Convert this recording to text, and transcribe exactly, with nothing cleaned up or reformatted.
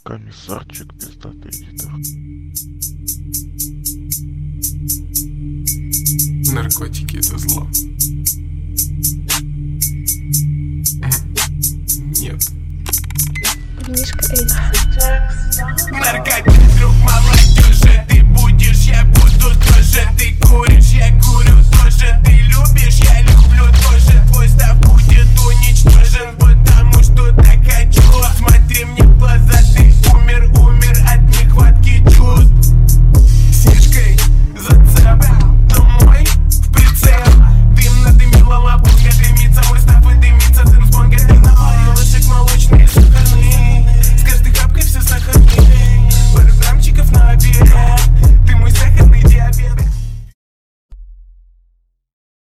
Комиссарчик, пиздатый эдитор. Наркотики — это зло. Нет. Винишко Эдисон. Наркотик, друг молодежи. Ты будешь, я буду тоже. Ты куришь, я курю тоже. Ты